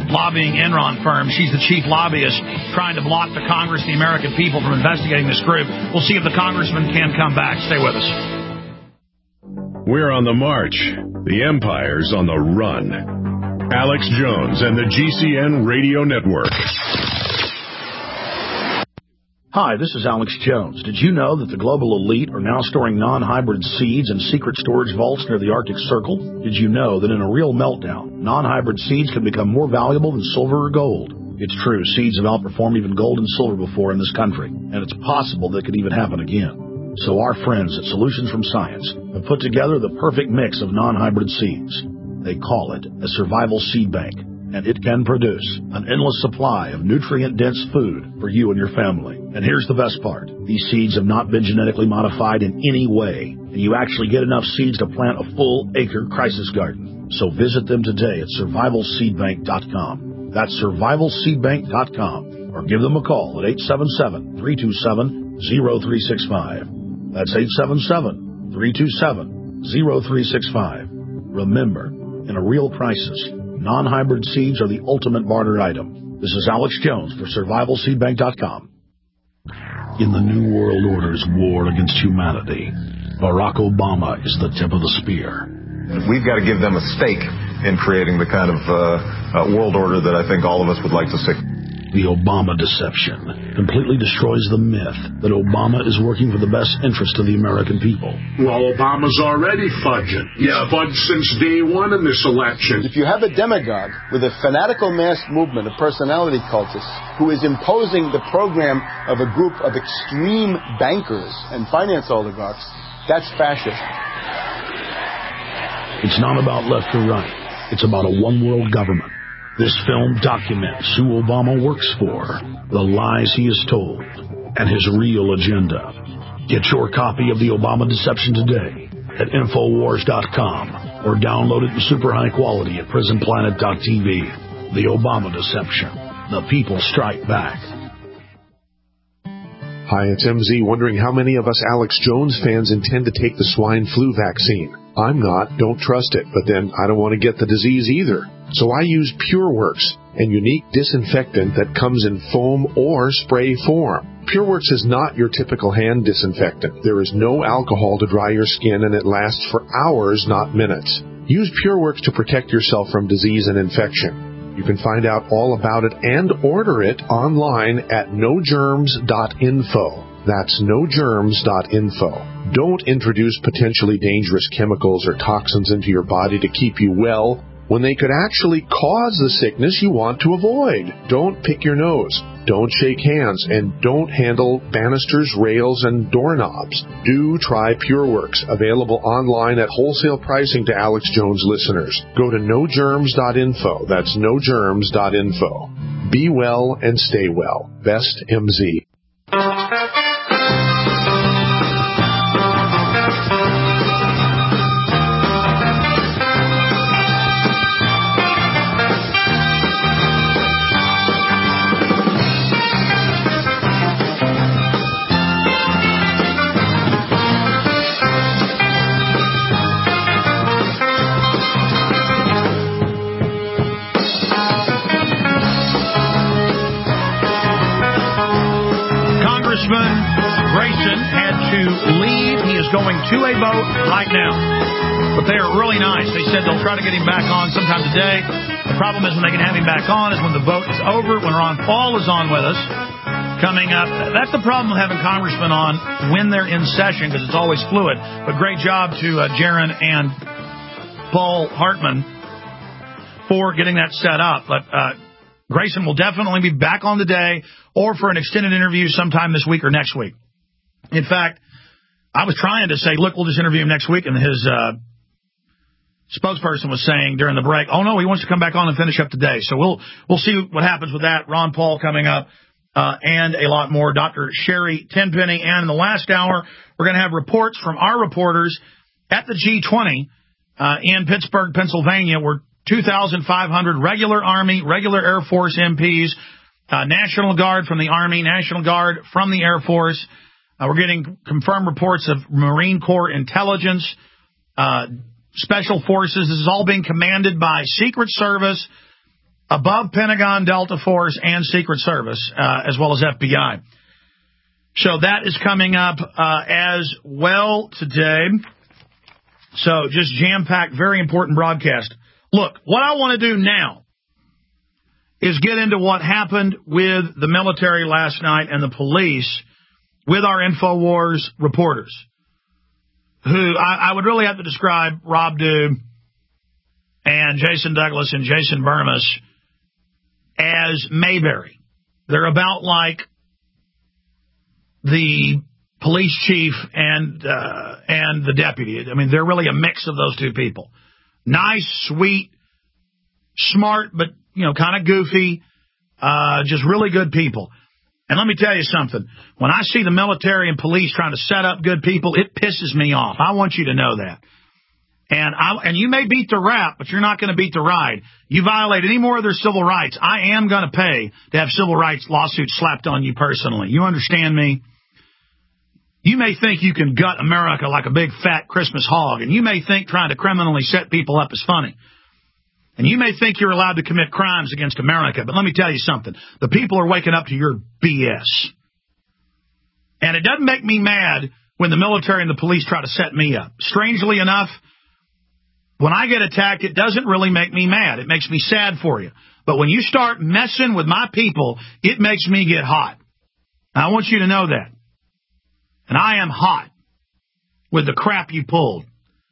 lobbying Enron firm. She's the chief lobbyist trying to block the Congress and the American people from investigating this group. We'll see if the congressman can come back. Stay with us. We're on the march. The empire's on the run. Alex Jones and the G C N Radio Network. Hi, this is Alex Jones. Did you know that the global elite are now storing non-hybrid seeds in secret storage vaults near the Arctic Circle? Did you know that in a real meltdown, non-hybrid seeds can become more valuable than silver or gold? It's true, seeds have outperformed even gold and silver before in this country, and it's possible that could even happen again. So our friends at Solutions from Science have put together the perfect mix of non-hybrid seeds. They call it a survival seed bank, and it can produce an endless supply of nutrient-dense food for you and your family. And here's the best part. These seeds have not been genetically modified in any way, and you actually get enough seeds to plant a full-acre crisis garden. So visit them today at survival seed bank dot com. That's survival seed bank dot com, or give them a call at eight seven seven, three two seven, zero three six five. That's eight seven seven, three two seven, zero three six five. Remember, in a real crisis, non-hybrid seeds are the ultimate barter item. This is Alex Jones for survival seed bank dot com. In the New World Order's war against humanity, Barack Obama is the tip of the spear. We've got to give them a stake in creating the kind of uh, uh, world order that I think all of us would like to see. The Obama deception completely destroys the myth that Obama is working for the best interest of the American people. Well, Obama's already fudging. He's yeah. fudged since day one in this election. If you have a demagogue with a fanatical mass movement of personality cultists who is imposing the program of a group of extreme bankers and finance oligarchs, that's fascism. It's not about left or right. It's about a one-world government. This film documents who Obama works for, the lies he has told, and his real agenda. Get your copy of The Obama Deception today at infowars dot com or download it in super high quality at prison planet dot t v. The Obama Deception. The people strike back. Hi, it's M Z wondering how many of us Alex Jones fans intend to take the swine flu vaccine. I'm not, don't trust it, but then I don't want to get the disease either. So I use PureWorks, a unique disinfectant that comes in foam or spray form. PureWorks is not your typical hand disinfectant. There is no alcohol to dry your skin, and it lasts for hours, not minutes. Use PureWorks to protect yourself from disease and infection. You can find out all about it and order it online at no germs dot info. That's no germs dot info. Don't introduce potentially dangerous chemicals or toxins into your body to keep you well when they could actually cause the sickness you want to avoid. Don't pick your nose. Don't shake hands. And don't handle banisters, rails, and doorknobs. Do try PureWorks, available online at wholesale pricing to Alex Jones listeners. Go to no germs dot info. That's no germs dot info. Be well and stay well. Best M Z. Grayson had to leave. He is going to a boat right now. But they are really nice. They said they'll try to get him back on sometime today. The problem is when they can have him back on is when the vote is over, when Ron Paul is on with us. Coming up, that's the problem with having congressmen on when they're in session, because it's always fluid. But great job to uh, Jaron and Paul Hartman for getting that set up. But uh, Grayson will definitely be back on today or for an extended interview sometime this week or next week. In fact, I was trying to say, look, we'll just interview him next week, and his uh, spokesperson was saying during the break, oh, no, he wants to come back on and finish up today. So we'll we'll see what happens with that. Ron Paul coming up, uh, and a lot more. Doctor Sherry Tenpenny. And in the last hour, we're going to have reports from our reporters at the G twenty uh, in Pittsburgh, Pennsylvania, where two thousand five hundred regular Army, regular Air Force M Ps, uh, National Guard from the Army, National Guard from the Air Force. Uh, we're getting confirmed reports of Marine Corps intelligence, uh, Special Forces. This is all being commanded by Secret Service above Pentagon, Delta Force, and Secret Service, uh, as well as F B I. So that is coming up uh, as well today. So just jam-packed, very important broadcast. Look, what I want to do now is get into what happened with the military last night and the police with our InfoWars reporters, who I, I would really have to describe Rob Dew and Jason Douglas and Jason Burmis as Mayberry. They're about like the police chief and uh, and the deputy. I mean, they're really a mix of those two people. Nice, sweet, smart, but, you know, kind of goofy, uh, just really good people. And let me tell you something. When I see the military and police trying to set up good people, it pisses me off. I want you to know that. And I, and you may beat the rap, but you're not going to beat the ride. You violate any more of their civil rights, I am going to pay to have civil rights lawsuits slapped on you personally. You understand me? You may think you can gut America like a big fat Christmas hog, and you may think trying to criminally set people up is funny. And you may think you're allowed to commit crimes against America, but let me tell you something. The people are waking up to your B S. And it doesn't make me mad when the military and the police try to set me up. Strangely enough, when I get attacked, it doesn't really make me mad. It makes me sad for you. But when you start messing with my people, it makes me get hot. I want you to know that. And I am hot with the crap you pulled.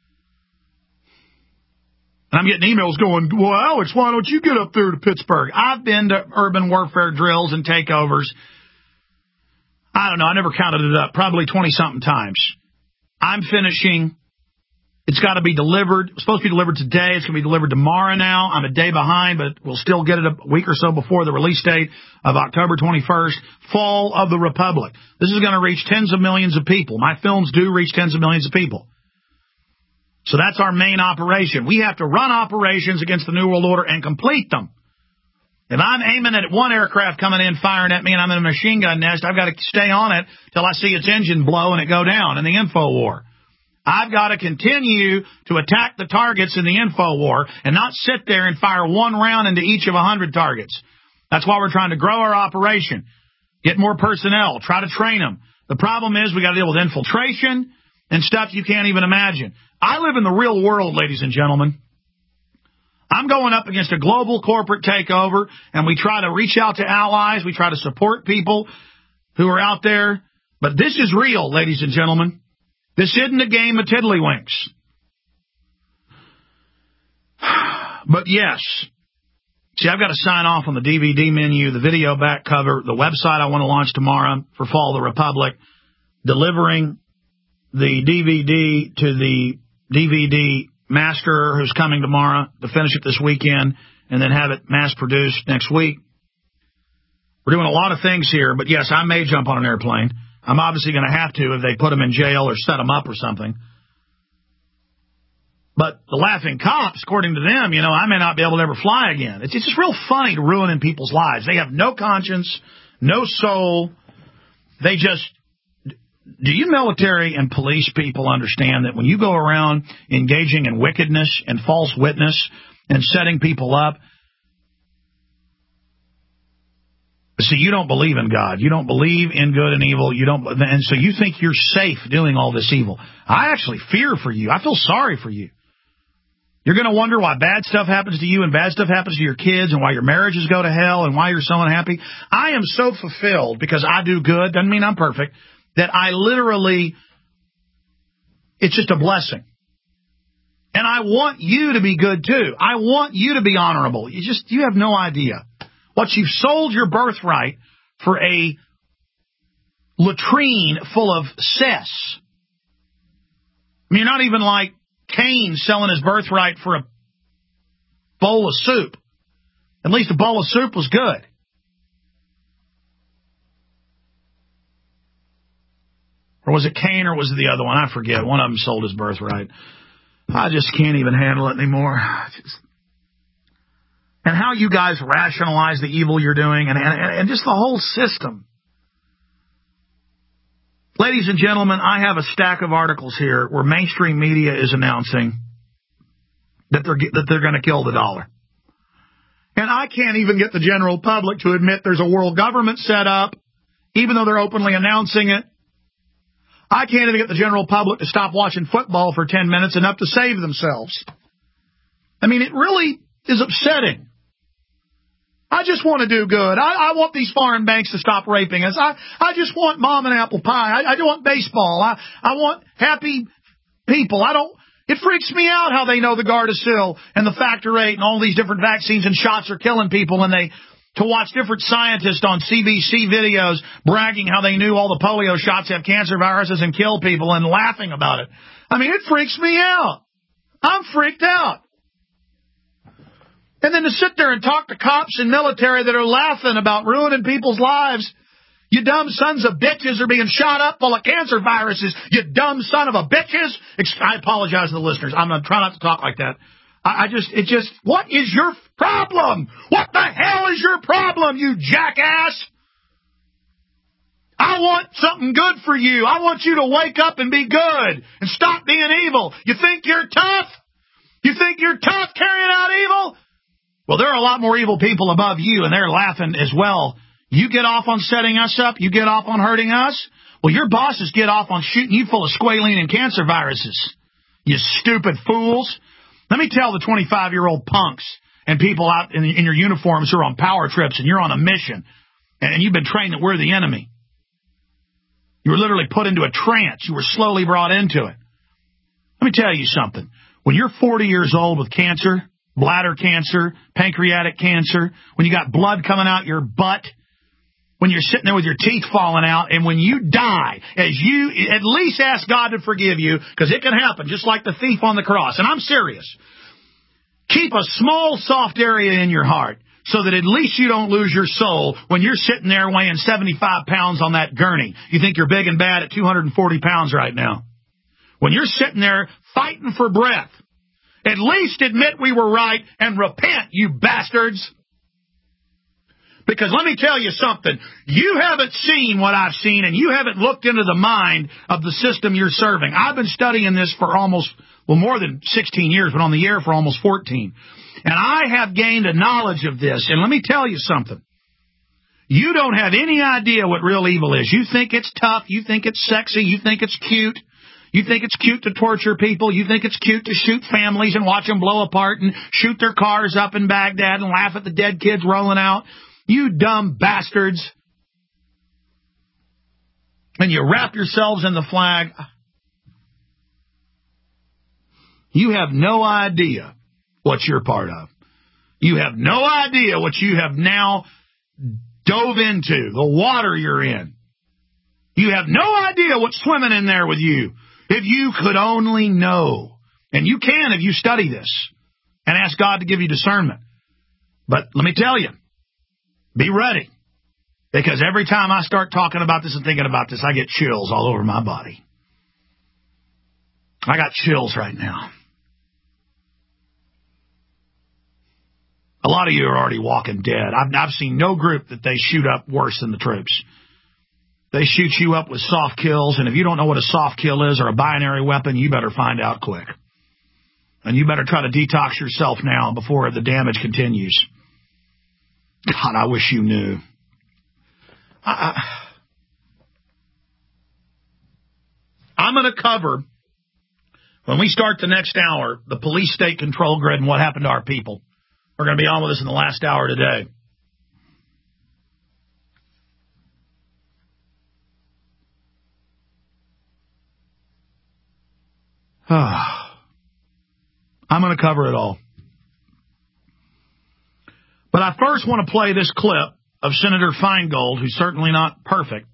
And I'm getting emails going, well, Alex, why don't you get up there to Pittsburgh? I've been to urban warfare drills and takeovers. I don't know. I never counted it up. Probably twenty-something times. I'm finishing. It's got to be delivered. It's supposed to be delivered today. It's going to be delivered tomorrow now. I'm a day behind, but we'll still get it a week or so before the release date of October twenty-first, Fall of the Republic. This is going to reach tens of millions of people. My films do reach tens of millions of people. So that's our main operation. We have to run operations against the New World Order and complete them. If I'm aiming at one aircraft coming in, firing at me, and I'm in a machine gun nest, I've got to stay on it till I see its engine blow and it go down in the info war. I've got to continue to attack the targets in the info war and not sit there and fire one round into each of a hundred targets. That's why we're trying to grow our operation, get more personnel, try to train them. The problem is we got to deal with infiltration and stuff you can't even imagine. I live in the real world, ladies and gentlemen. I'm going up against a global corporate takeover, and we try to reach out to allies. We try to support people who are out there. But this is real, ladies and gentlemen. This isn't a game of tiddlywinks. But yes, see, I've got to sign off on the D V D menu, the video back cover, the website I want to launch tomorrow for Fall of the Republic, delivering the D V D to the D V D master who's coming tomorrow to finish it this weekend and then have it mass-produced next week. We're doing a lot of things here, but yes, I may jump on an airplane. I'm obviously going to have to if they put them in jail or set them up or something. But the laughing cops, according to them, you know, I may not be able to ever fly again. It's just real funny to ruin people's lives. They have no conscience, no soul. They just... Do you military and police people understand that when you go around engaging in wickedness and false witness and setting people up, see, you don't believe in God. You don't believe in good and evil. You don't, and so you think you're safe doing all this evil. I actually fear for you. I feel sorry for you. You're going to wonder why bad stuff happens to you and bad stuff happens to your kids and why your marriages go to hell and why you're so unhappy. I am so fulfilled because I do good. Doesn't mean I'm perfect. That I literally, it's just a blessing. And I want you to be good too. I want you to be honorable. You just, you have no idea. What you've sold your birthright for a latrine full of cess. I mean, you're not even like Cain selling his birthright for a bowl of soup. At least a bowl of soup was good. Or was it Cain or was it the other one? I forget. One of them sold his birthright. I just can't even handle it anymore. Just... And how you guys rationalize the evil you're doing and, and, and just the whole system. Ladies and gentlemen, I have a stack of articles here where mainstream media is announcing that they're, that they're going to kill the dollar. And I can't even get the general public to admit there's a world government set up, even though they're openly announcing it. I can't even get the general public to stop watching football for ten minutes enough to save themselves. I mean, it really is upsetting. I just want to do good. I, I want these foreign banks to stop raping us. I, I just want mom and apple pie. I, I want baseball. I, I want happy people. I don't. It freaks me out how they know the Gardasil and the Factor eight and all these different vaccines and shots are killing people, and they to watch different scientists on C B C videos bragging how they knew all the polio shots have cancer viruses and kill people and laughing about it. I mean, it freaks me out. I'm freaked out. And then to sit there and talk to cops and military that are laughing about ruining people's lives. You dumb sons of bitches are being shot up full of cancer viruses. You dumb son of a bitches. I apologize to the listeners. I'm going to try not to talk like that. I, I just, it just, what is your problem? What the hell is your problem, you jackass? I want something good for you. I want you to wake up and be good and stop being evil. You think you're tough? You think you're tough carrying out evil? Well, there are a lot more evil people above you, and they're laughing as well. You get off on setting us up? You get off on hurting us? Well, your bosses get off on shooting you full of squalene and cancer viruses. You stupid fools. Let me tell the twenty-five-year-old punks and people out in, in your uniforms who are on power trips and you're on a mission, and you've been trained that we're the enemy. You were literally put into a trance. You were slowly brought into it. Let me tell you something. When you're forty years old with cancer, bladder cancer, pancreatic cancer, when you got blood coming out your butt, when you're sitting there with your teeth falling out, and when you die, as you at least ask God to forgive you, because it can happen, just like the thief on the cross. And I'm serious. Keep a small, soft area in your heart so that at least you don't lose your soul when you're sitting there weighing seventy-five pounds on that gurney. You think you're big and bad at two hundred forty pounds right now. When you're sitting there fighting for breath, at least admit we were right and repent, you bastards. Because let me tell you something, you haven't seen what I've seen, and you haven't looked into the mind of the system you're serving. I've been studying this for almost, well, more than sixteen years, but on the air for almost fourteen. And I have gained a knowledge of this, and let me tell you something. You don't have any idea what real evil is. You think it's tough, you think it's sexy, you think it's cute. You think it's cute to torture people. You think it's cute to shoot families and watch them blow apart and shoot their cars up in Baghdad and laugh at the dead kids rolling out. You dumb bastards. And you wrap yourselves in the flag. You have no idea what you're part of. You have no idea what you have now dove into, the water you're in. You have no idea what's swimming in there with you. If you could only know. And you can if you study this and ask God to give you discernment. But let me tell you, be ready. Because every time I start talking about this and thinking about this, I get chills all over my body. I got chills right now. A lot of you are already walking dead. I've, I've seen no group that they shoot up worse than the troops. They shoot you up with soft kills, and if you don't know what a soft kill is or a binary weapon, you better find out quick. And you better try to detox yourself now before the damage continues. God, I wish you knew. I, I, I'm going to cover, when we start the next hour, the police state control grid and what happened to our people. We're going to be on with us in the last hour today. I'm going to cover it all. But I first want to play this clip of Senator Feingold, who's certainly not perfect.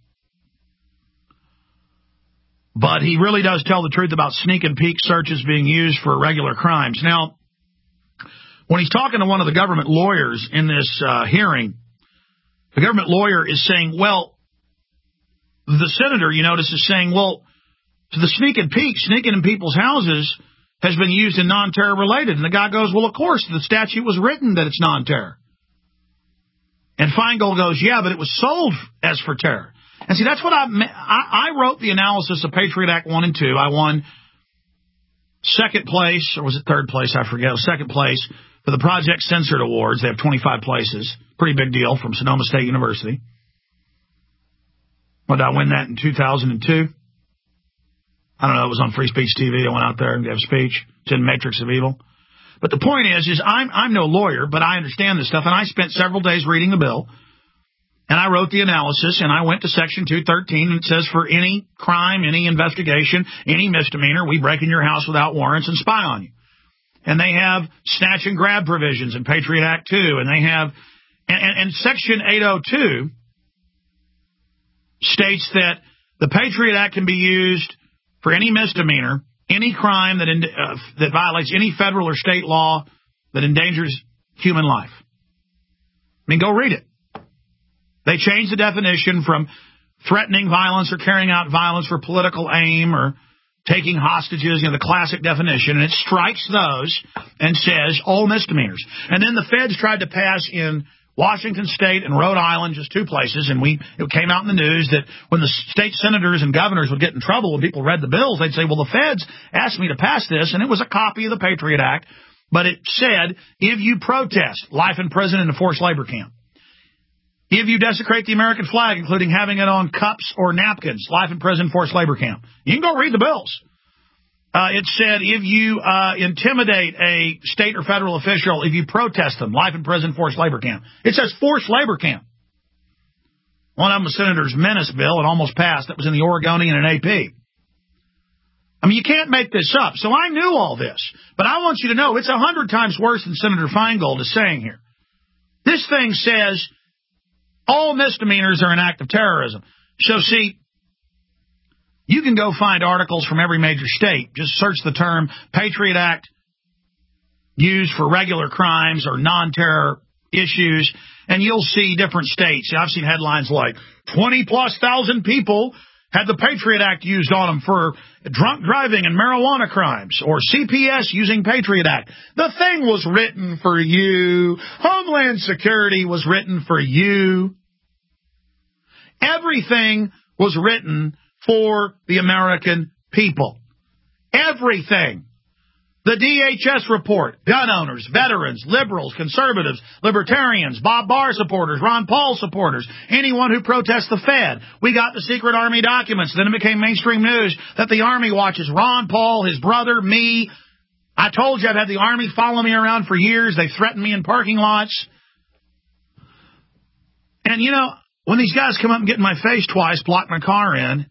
But he really does tell the truth about sneak and peek searches being used for regular crimes. Now, when he's talking to one of the government lawyers in this uh, hearing, the government lawyer is saying, well, the senator, you notice, is saying, well, to the sneak and peek, sneaking in people's houses has been used in non-terror related. And the guy goes, well, of course, the statute was written that it's non-terror. And Feingold goes, yeah, but it was sold as for terror. And see, that's what I, I, I wrote the analysis of Patriot Act one and two. I won second place, or was it third place? I forget. It was second place for the Project Censored Awards. They have twenty-five places. Pretty big deal from Sonoma State University. What, did I win that in two thousand two? I don't know. It was on Free Speech T V. I went out there and gave a speech. It's in Matrix of Evil. But the point is, is I'm, I'm no lawyer, but I understand this stuff, and I spent several days reading the bill, and I wrote the analysis, and I went to Section two thirteen, and it says for any crime, any investigation, any misdemeanor, we break in your house without warrants and spy on you. And they have snatch and grab provisions in Patriot Act two, and they have, and, and, and Section eight oh two states that the Patriot Act can be used for any misdemeanor, any crime that in, uh, that violates any federal or state law that endangers human life. I mean, go read it. They changed the definition from threatening violence or carrying out violence for political aim or taking hostages, you know, the classic definition, and it strikes those and says all misdemeanors. And then the feds tried to pass in Washington State and Rhode Island, just two places, and we it came out in the news that when the state senators and governors would get in trouble when people read the bills, they'd say, well, the feds asked me to pass this, and it was a copy of the Patriot Act, but it said, if you protest, life in prison in a forced labor camp. If you desecrate the American flag, including having it on cups or napkins, life in prison, forced labor camp. You can go read the bills. Uh, it said if you uh, intimidate a state or federal official, if you protest them, life in prison, forced labor camp. It says forced labor camp. One of them was Senator's Menace bill. It almost passed. That was in the Oregonian and A P. I mean, you can't make this up. So I knew all this. But I want you to know it's a hundred times worse than Senator Feingold is saying here. This thing says all misdemeanors are an act of terrorism. So, see, you can go find articles from every major state. Just search the term Patriot Act used for regular crimes or non-terror issues, and you'll see different states. I've seen headlines like twenty plus thousand people had the Patriot Act used on them for drunk driving and marijuana crimes, or C P S using Patriot Act. The thing was written for you. Homeland Security was written for you. Everything was written for the American people. Everything. The D H S report, gun owners, veterans, liberals, conservatives, libertarians, Bob Barr supporters, Ron Paul supporters, anyone who protests the Fed. We got the secret Army documents. Then it became mainstream news that the Army watches Ron Paul, his brother, me. I told you I've had the Army follow me around for years. They threatened me in parking lots. And, you know, when these guys come up and get in my face twice, block my car in,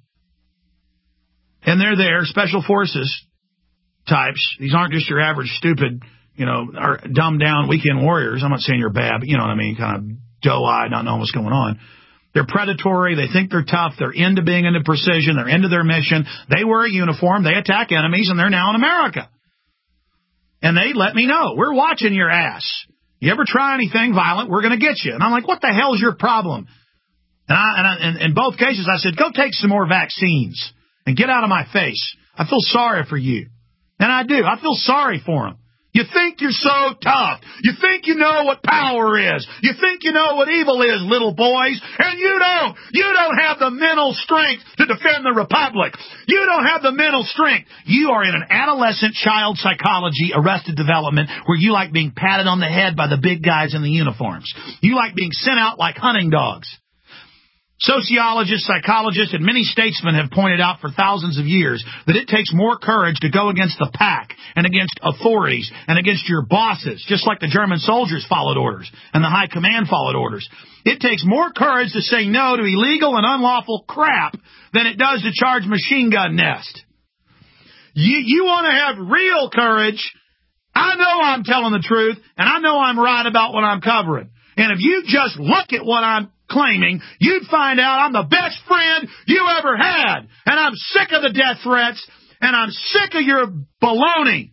and they're there, special forces types. These aren't just your average stupid, you know, or dumbed down weekend warriors. I'm not saying you're bad, but you know what I mean, kind of doe-eyed, not knowing what's going on. They're predatory. They think they're tough. They're into being into precision. They're into their mission. They wear a uniform. They attack enemies, and they're now in America. And they let me know, we're watching your ass. You ever try anything violent, we're going to get you. And I'm like, what the hell's your problem? And, I, and, I, and in both cases, I said, go take some more vaccines and get out of my face. I feel sorry for you. And I do. I feel sorry for them. You think you're so tough. You think you know what power is. You think you know what evil is, little boys. And you don't. You don't have the mental strength to defend the Republic. You don't have the mental strength. You are in an adolescent child psychology arrested development where you like being patted on the head by the big guys in the uniforms. You like being sent out like hunting dogs. Sociologists, psychologists, and many statesmen have pointed out for thousands of years that it takes more courage to go against the pack and against authorities and against your bosses, just like the German soldiers followed orders and the high command followed orders. It takes more courage to say no to illegal and unlawful crap than it does to charge machine gun nest. You, you want to have real courage. I know I'm telling the truth, and I know I'm right about what I'm covering. And if you just look at what I'm claiming, you'd find out I'm the best friend you ever had. And I'm sick of the death threats, and I'm sick of your baloney.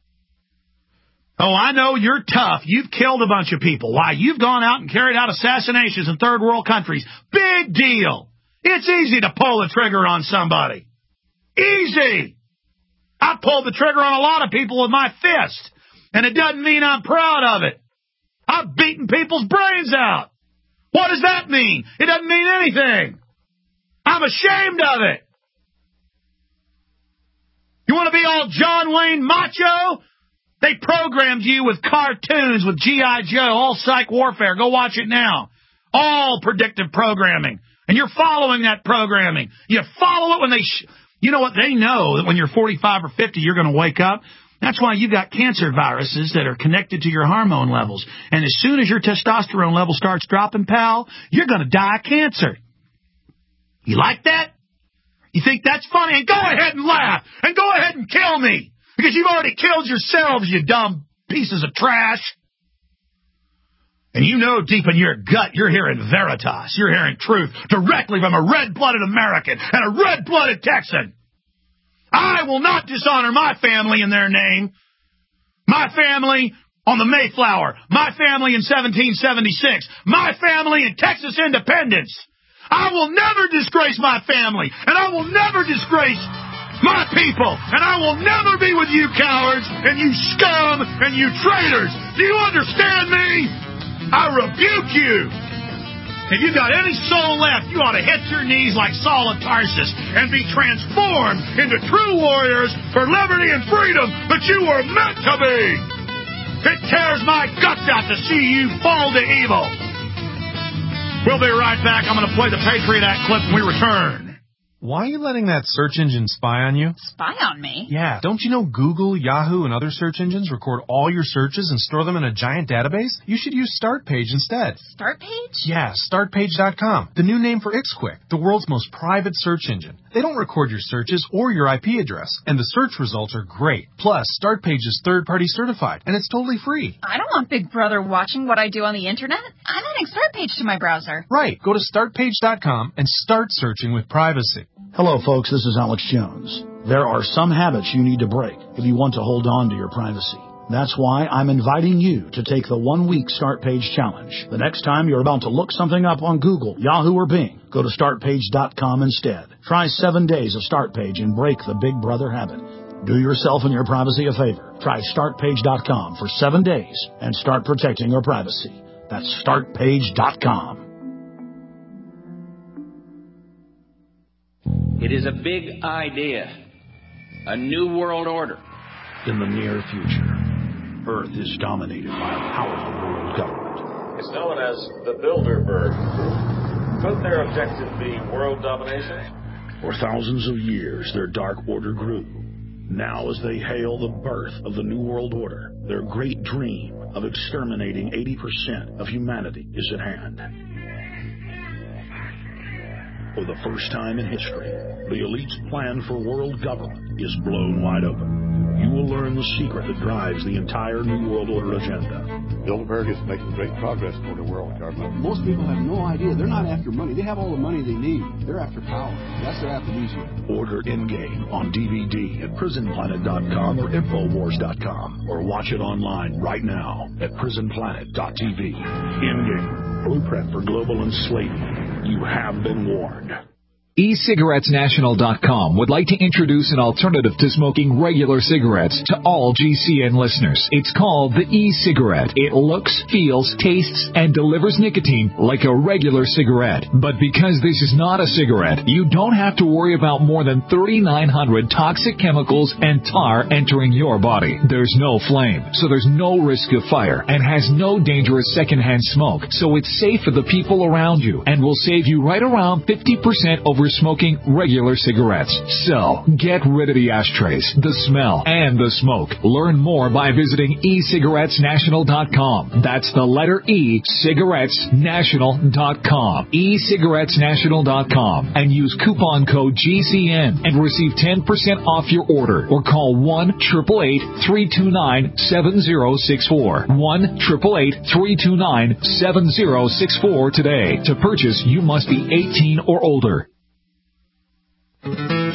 Oh, I know you're tough. You've killed a bunch of people. Why? You've gone out and carried out assassinations in third world countries. Big deal. It's easy to pull the trigger on somebody. Easy. I pulled the trigger on a lot of people with my fist, and it doesn't mean I'm proud of it. I've beaten people's brains out. What does that mean? It doesn't mean anything. I'm ashamed of it. You want to be all John Wayne macho? They programmed you with cartoons, with G I. Joe, all psych warfare. Go watch it now. All predictive programming. And you're following that programming. You follow it when they... Sh- you know what? They know that when you're forty-five or fifty, you're going to wake up. That's why you've got cancer viruses that are connected to your hormone levels. And as soon as your testosterone level starts dropping, pal, you're going to die of cancer. You like that? You think that's funny? And go ahead and laugh. And go ahead and kill me. Because you've already killed yourselves, you dumb pieces of trash. And you know deep in your gut you're hearing Veritas. You're hearing truth directly from a red-blooded American and a red-blooded Texan. I will not dishonor my family in their name. My family on the Mayflower. My family in seventeen seventy-six. My family in Texas independence. I will never disgrace my family. And I will never disgrace my people. And I will never be with you cowards and you scum and you traitors. Do you understand me? I rebuke you. If you've got any soul left, you ought to hit your knees like Saul of Tarsus and be transformed into true warriors for liberty and freedom that you were meant to be. It tears my guts out to see you fall to evil. We'll be right back. I'm going to play the Patriot Act clip when we return. Why are you letting that search engine spy on you? Spy on me? Yeah. Don't you know Google, Yahoo, and other search engines record all your searches and store them in a giant database? You should use StartPage instead. StartPage? Yeah, start page dot com. The new name for IxQuick, the world's most private search engine. They don't record your searches or your I P address, and the search results are great. Plus, StartPage is third-party certified, and it's totally free. I don't want Big Brother watching what I do on the internet. I'm adding StartPage to my browser. Right. Go to start page dot com and start searching with privacy. Hello, folks. This is Alex Jones. There are some habits you need to break if you want to hold on to your privacy. That's why I'm inviting you to take the one-week Start Page Challenge. The next time you're about to look something up on Google, Yahoo, or Bing, go to start page dot com instead. Try seven days of StartPage and break the Big Brother habit. Do yourself and your privacy a favor. Try start page dot com for seven days and start protecting your privacy. That's start page dot com. It is a big idea, a new world order. In the near future, Earth is dominated by a powerful world government. It's known as the Bilderberg Group. Could their objective be world domination? For thousands of years, their dark order grew. Now, as they hail the birth of the New World Order, their great dream of exterminating eighty percent of humanity is at hand. For the first time in history, the elite's plan for world government is blown wide open. You will learn the secret that drives the entire New World Order agenda. Bilderberg is making great progress toward a world government. Most people have no idea. They're not after money. They have all the money they need. They're after power. That's their aphrodisiac. Order Endgame on D V D at prison planet dot com or infowars dot com, or watch it online right now at prison planet dot t v. Endgame, blueprint for global enslavement. You have been warned. e cigarettes national dot com would like to introduce an alternative to smoking regular cigarettes to all G C N listeners. It's called the e-cigarette. It looks, feels, tastes, and delivers nicotine like a regular cigarette. But because this is not a cigarette, you don't have to worry about more than thirty-nine hundred toxic chemicals and tar entering your body. There's no flame, so there's no risk of fire, and has no dangerous secondhand smoke, so it's safe for the people around you and will save you right around fifty percent over smoking regular cigarettes. So, get rid of the ashtrays, the smell, and the smoke. Learn more by visiting e cigarettes national dot com. That's the letter E, cigarettes national dot com. e cigarettes national dot com. And use coupon code G C N and receive ten percent off your order. Or call one eight eight eight, three two nine, seven zero six four. one eight eight eight, three two nine, seven zero six four today. To purchase, you must be eighteen or older. I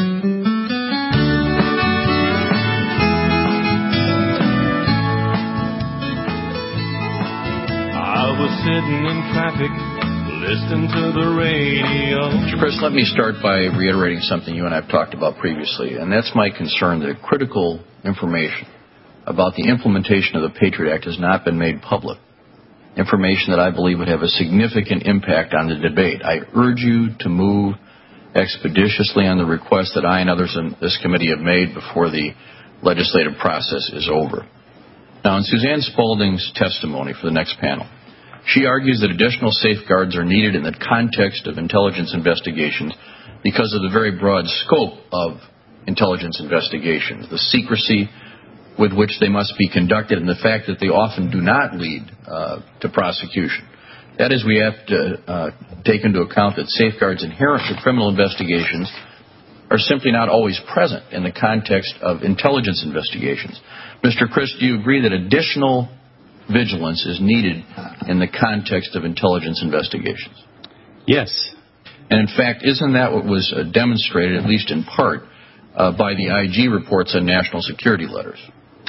was sitting in traffic, listening to the radio. Mister Chris, let me start by reiterating something you and I have talked about previously, and that's my concern that critical information about the implementation of the Patriot Act has not been made public. Information that I believe would have a significant impact on the debate. I urge you to move expeditiously on the request that I and others in this committee have made before the legislative process is over. Now, in Suzanne Spaulding's testimony for the next panel, she argues that additional safeguards are needed in the context of intelligence investigations because of the very broad scope of intelligence investigations, the secrecy with which they must be conducted, and the fact that they often do not lead uh, to prosecution. That is, we have to uh, take into account that safeguards inherent to criminal investigations are simply not always present in the context of intelligence investigations. Mister Crist, do you agree that additional vigilance is needed in the context of intelligence investigations? Yes. And in fact, isn't that what was uh, demonstrated, at least in part, uh, by the I G reports on national security letters?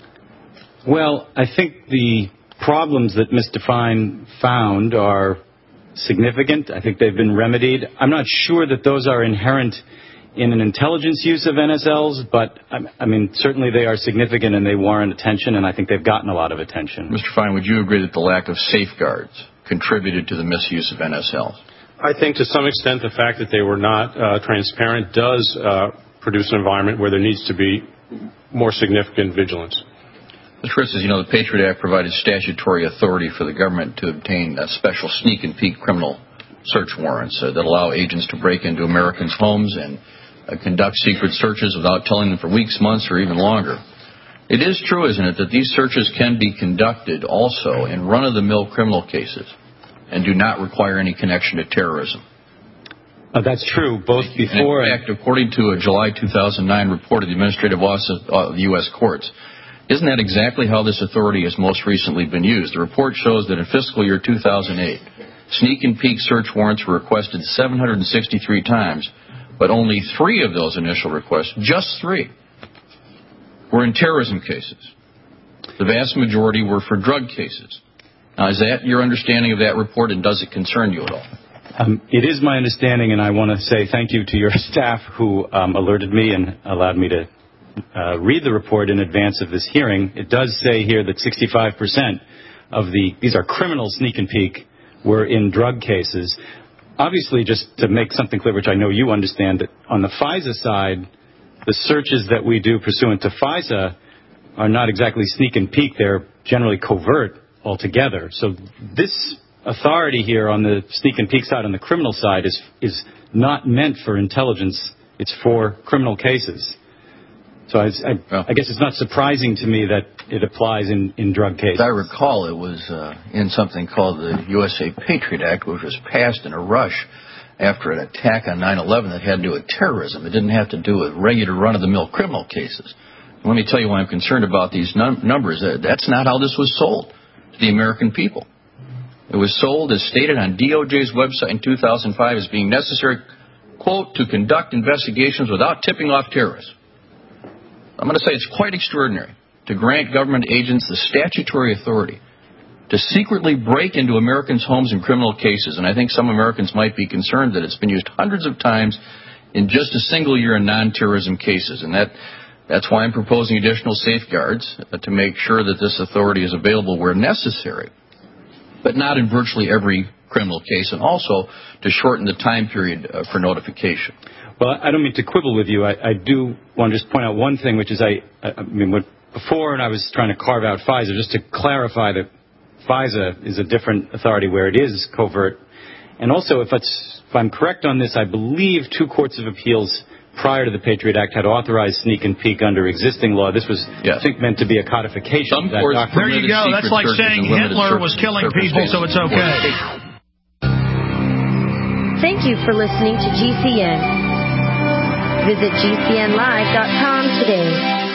Well, I think the problems that Mister Fine found are significant. I think they've been remedied. I'm not sure that those are inherent in an intelligence use of N S Ls, but, I mean, certainly they are significant and they warrant attention, and I think they've gotten a lot of attention. Mister Fine, would you agree that the lack of safeguards contributed to the misuse of N S Ls? I think to some extent the fact that they were not uh, transparent does uh, produce an environment where there needs to be more significant vigilance. Mister Crist, as you know, the Patriot Act provided statutory authority for the government to obtain a special sneak and peek criminal search warrants uh, that allow agents to break into Americans' homes and uh, conduct secret searches without telling them for weeks, months, or even longer. It is true, isn't it, that these searches can be conducted also in run-of-the-mill criminal cases and do not require any connection to terrorism? Uh, that's true, both before... In fact, according to a July two thousand nine report of the Administrative Office of the U S Courts, isn't that exactly how this authority has most recently been used? The report shows that in fiscal year two thousand eight, sneak and peek search warrants were requested seven hundred sixty-three times, but only three of those initial requests, just three, were in terrorism cases. The vast majority were for drug cases. Now, is that your understanding of that report, and does it concern you at all? Um, it is my understanding, and I want to say thank you to your staff who um, alerted me and allowed me to uh, read the report in advance of this hearing. It does say here that sixty-five percent of the, these are criminal sneak and peek, were in drug cases. Obviously, just to make something clear, which I know you understand, that on the FISA side, the searches that we do pursuant to FISA are not exactly sneak and peek. They're generally covert altogether. So this authority here on the sneak and peek side, on the criminal side, is is not meant for intelligence. It's for criminal cases. So I, I, I guess it's not surprising to me that it applies in, in drug cases. As I recall, it was uh, in something called the U S A Patriot Act, which was passed in a rush after an attack on nine eleven that had to do with terrorism. It didn't have to do with regular run-of-the-mill criminal cases. Let me tell you why I'm concerned about these num- numbers. That's not how this was sold to the American people. It was sold, as stated on D O J's website in two thousand five, as being necessary, quote, to conduct investigations without tipping off terrorists. I'm going to say it's quite extraordinary to grant government agents the statutory authority to secretly break into Americans' homes in criminal cases. And I think some Americans might be concerned that it's been used hundreds of times in just a single year in non-terrorism cases. And that that's why I'm proposing additional safeguards uh, to make sure that this authority is available where necessary, but not in virtually every criminal case, and also to shorten the time period uh, for notification. Well, I don't mean to quibble with you. I, I do want to just point out one thing, which is I, I mean, what, before when I was trying to carve out FISA, just to clarify that FISA is a different authority where it is covert. And also, if, it's, if I'm correct on this, I believe two courts of appeals prior to the Patriot Act had authorized sneak and peek under existing law. This was, yes. I think, meant to be a codification. Some of that courts there you go. That's like saying Hitler was killing people, so it's okay. Thank you for listening to G C N. Visit G C N live dot com today.